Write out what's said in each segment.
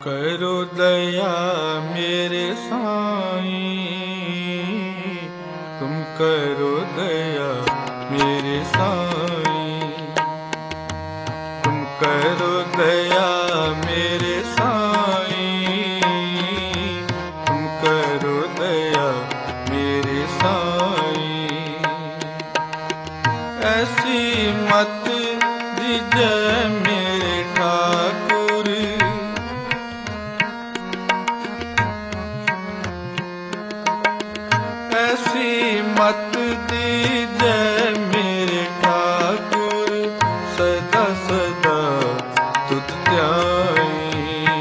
करो दया मेरे साईं, तुम करो दया मेरे साईं, तुम करो दया मेरे साईं, तुम करो दया मेरे साईं। ऐसी मत दीजिए मेरे ठाकुर, ऐसी मत दीजिए मेरे ठाकुर, सदा सदा तुझ ध्याई।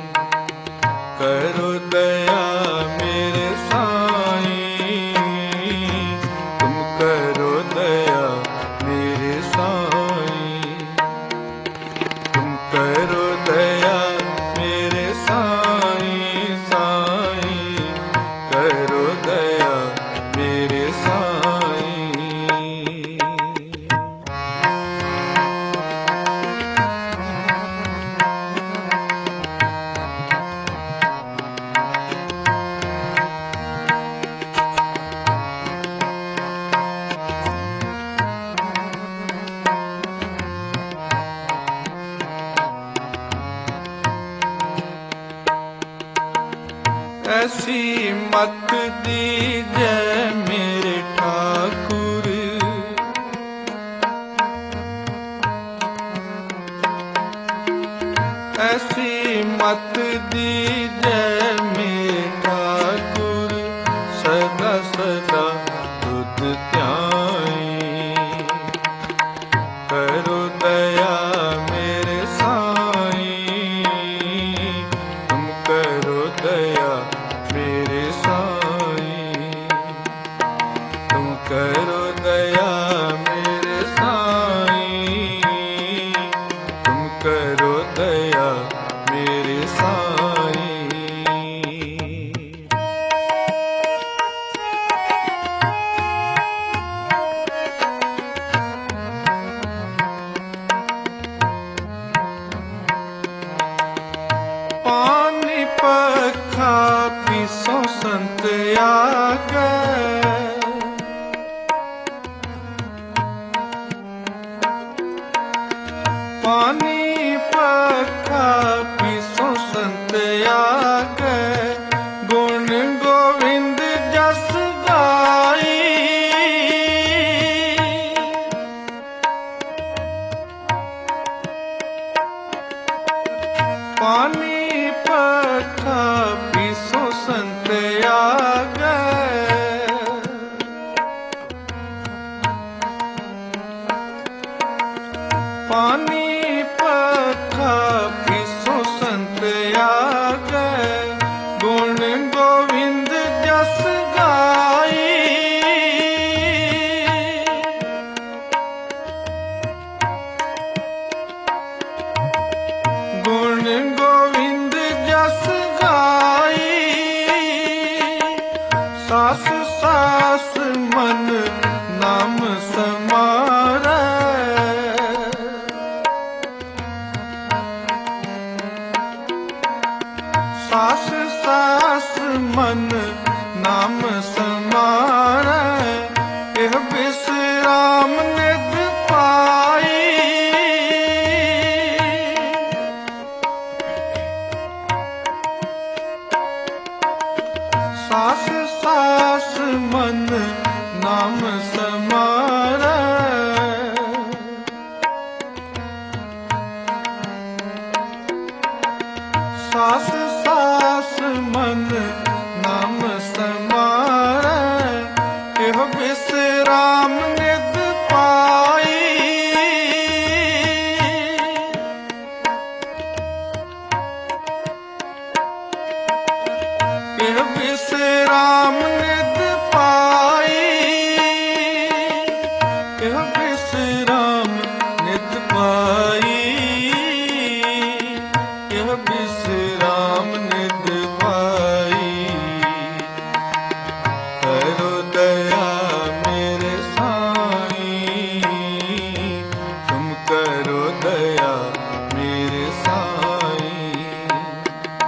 करो दया मेरे साईं, तुम करो दया मेरे साईं, तुम करो दया मेरे साईं साईं, करो दया मेरे साईं। ऐसी मत दीजिए मेरे ठाकुर, ऐसी मत दीजिए मेरे ठाकुर, सदा सदा तुझ ध्याई। करो दया मेरे साईं, तुम करो दया मेरे साईं, तुम करो दया मेरे साईं, तुम करो दया मेरे साईं। पानी पखा पीसो संत आगे, पानी पखा पीसो संत आगे, गुण गोविंद जस गाई। पानी पखा पीसो संत आगे, पानी पखा पीसो संत आगे, गुण गोविंद जस गाई। गुण गोविंद जस गाई, सास सास मन नाम समारै। सास सास मन नाम समारै, एह विश्राम निध पाई। सास सास मन नाम समारै, सास सास मन नाम समारै, एह विश्राम निध पाई। एह विश्राम निध पाई, एह विश्राम निध पाई, एह विश्राम निध पाई। करो दया मेरे साईं, तुम करो दया मेरे साईं।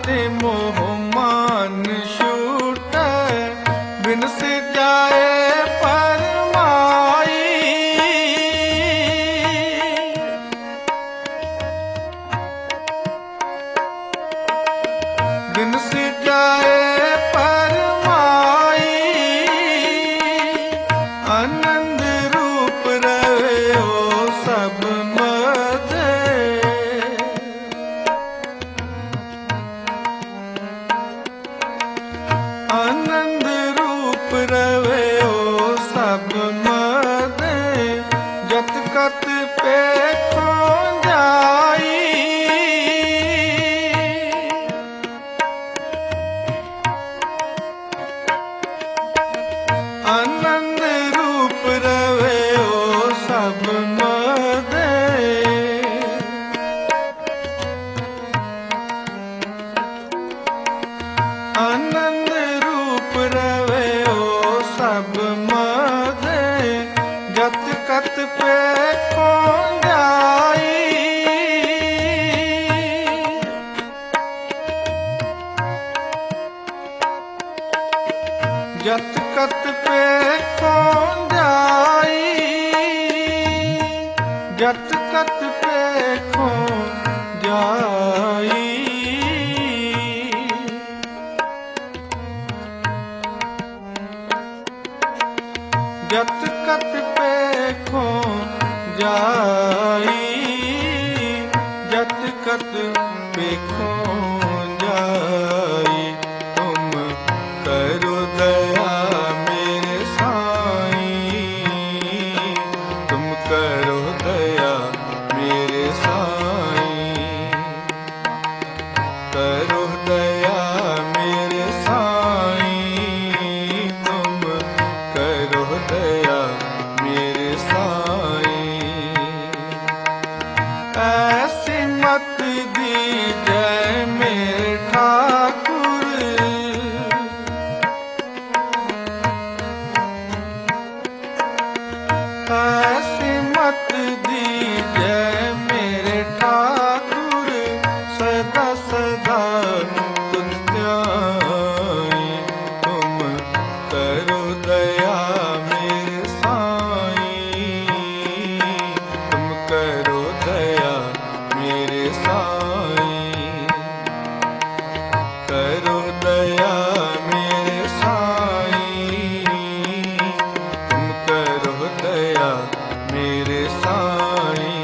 ते मोह मान छूटै, बिन सिजाए परमाई। बिन सिजाए परमाई, आनंद रूप रहे ओ सब मधे। आनंद रूप रहे ओ सब मधे, जत कत पेखों जाई। आनंद रूप रहे ओ सब मधे, आनंद रूप रहे ओ सब मधे, जत कत पेखों जाई। जत कत पेखों जाई, जत कत पेखों जाई। जत कत पेखों जाई, जत कत पेखों जाई। तुम करो दया मेरे साईं, तुम करो दया मेरे साईं, करो दया मेरे साईं, तुम करो दया मेरे साईं। ऐसी मत दीजै मेरे ठाकुर, ऐसी मत दीजै मेरे ठाकुर, सदा सदा तुझ ध्याई। तुम करो दया मेरे साईं, तुम करो दया मेरे साईं, करो दया मेरे साईं, तुम करो दया मेरे साईं।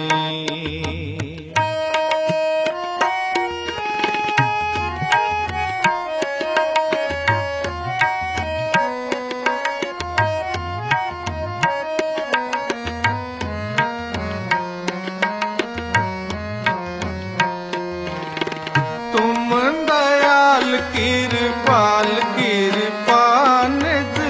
तुम दयाल कृपाल कृपानिध,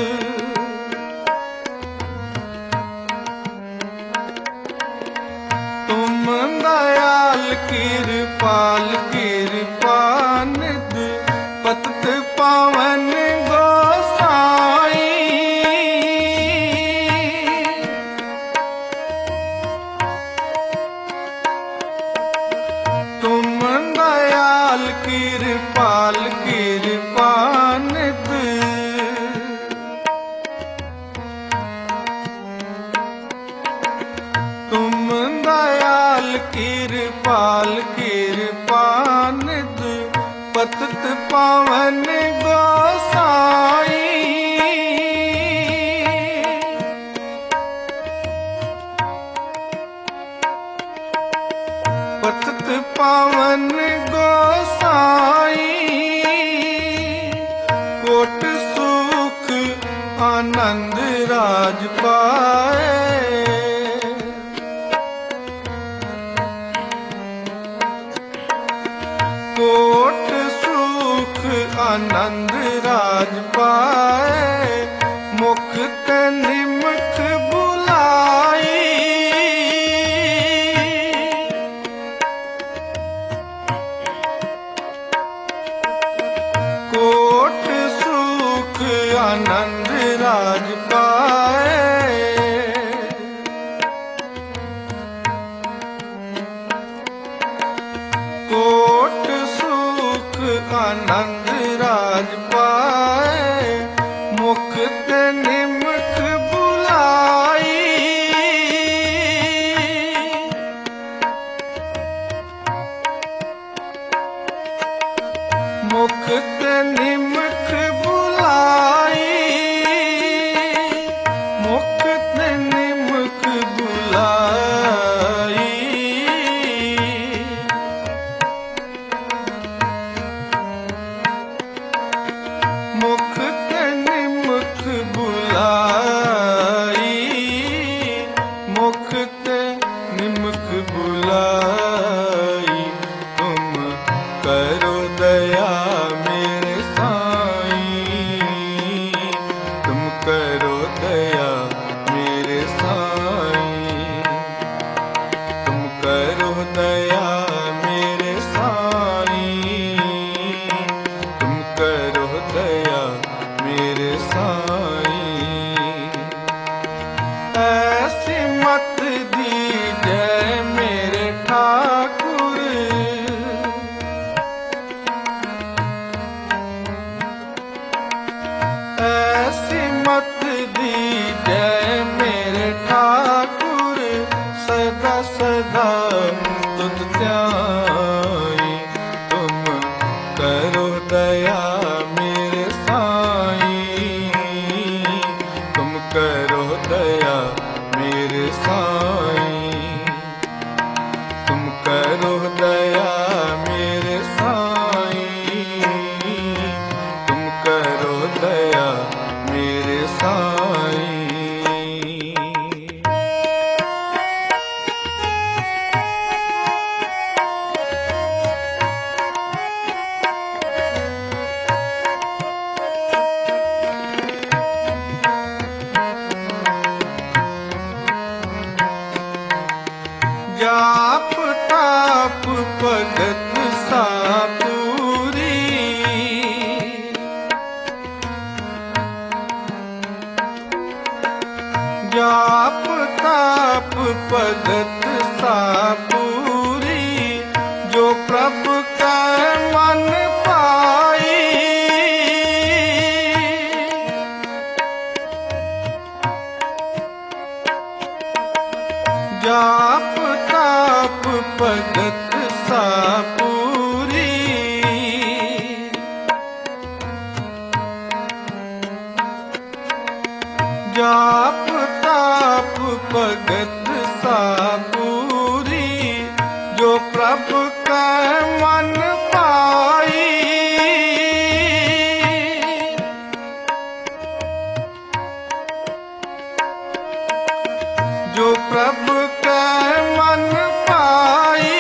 तुम दयाल कृपाल कृपानिध, पतित पावन गोसाई। तुम दयाल कृपाल कृपानिध, तुम दयाल कृपाल कृपानिध, पतित पावन गोसाई। पतित पावन गोसाई, कोट सुख आनंद राज पाए। कोट सुख आनंद राज पाए, मुख ते निमख बुलाई। कोट सुख आनंद राज पाए, कोट सुख आनंद राज पाए, मुख ते निमख बुलाई। मुख ते निमख बुलाई, मुख ते निमख बुलाई। मुख ते निमख बुलाई, मुख ते निमख बुलाई। तुम करो दया मेरे साईं, तुम करो दया मेरे साईं, तुम करो दया मेरे साईं, तुम करो दया मेरे साईं। ऐसी मत दीजिए मेरे ठाकुर, ऐसी मत दीजिए मेरे ठाकुर, सदा सदा तुझ ध्याई। तुम करो दया मेरे साईं, तुम करो दया मेरे साईं, तुम करो दया मेरे साईं, तुम करो दया मेरे साईं। जाप ताप भगत सापूरी, जाप ताप भगत सापूरी, जो प्रभु का मन पाई। जाप ताप भगत सापूरी, जाप ताप भगत सापूरी, जो प्रभु का मन पाई। जो प्रभु का मन पाई,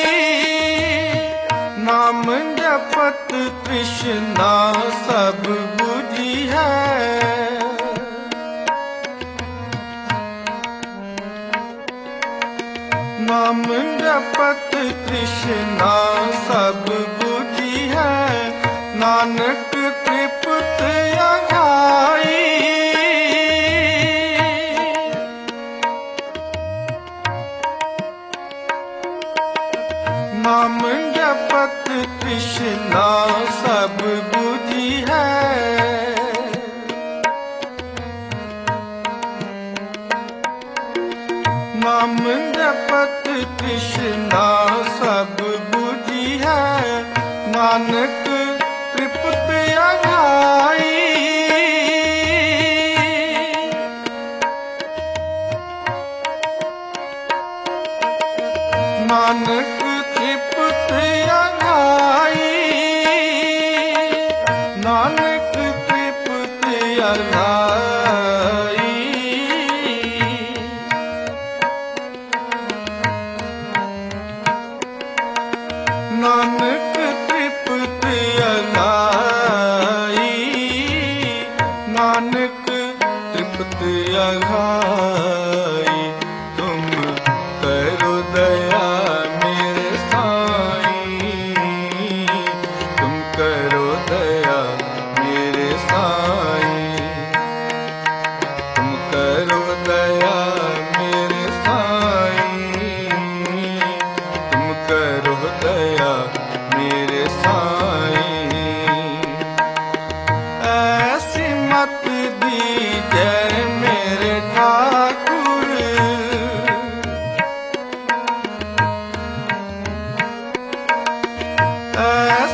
नाम जपत तृष्णा सब बुझी है। नाम जपत तृष्णा सब बुझी है, नानक तृप्त अघाई। नाम जपत तृष्णा सब बुझी है, नाम जपत तृष्णा सब बुझी है, नानक तृप्त अघाई। नानक तृप्त अघाई, नानक तृप्त अघाई। नानक तृप्त अघाई, नानक तृप्त अघाई। तुम करो दया मेरे साईं, तुम करो दया मेरे साईं, तुम करो दया मेरे साईं, तुम करो दया मेरे साईं। ऐसा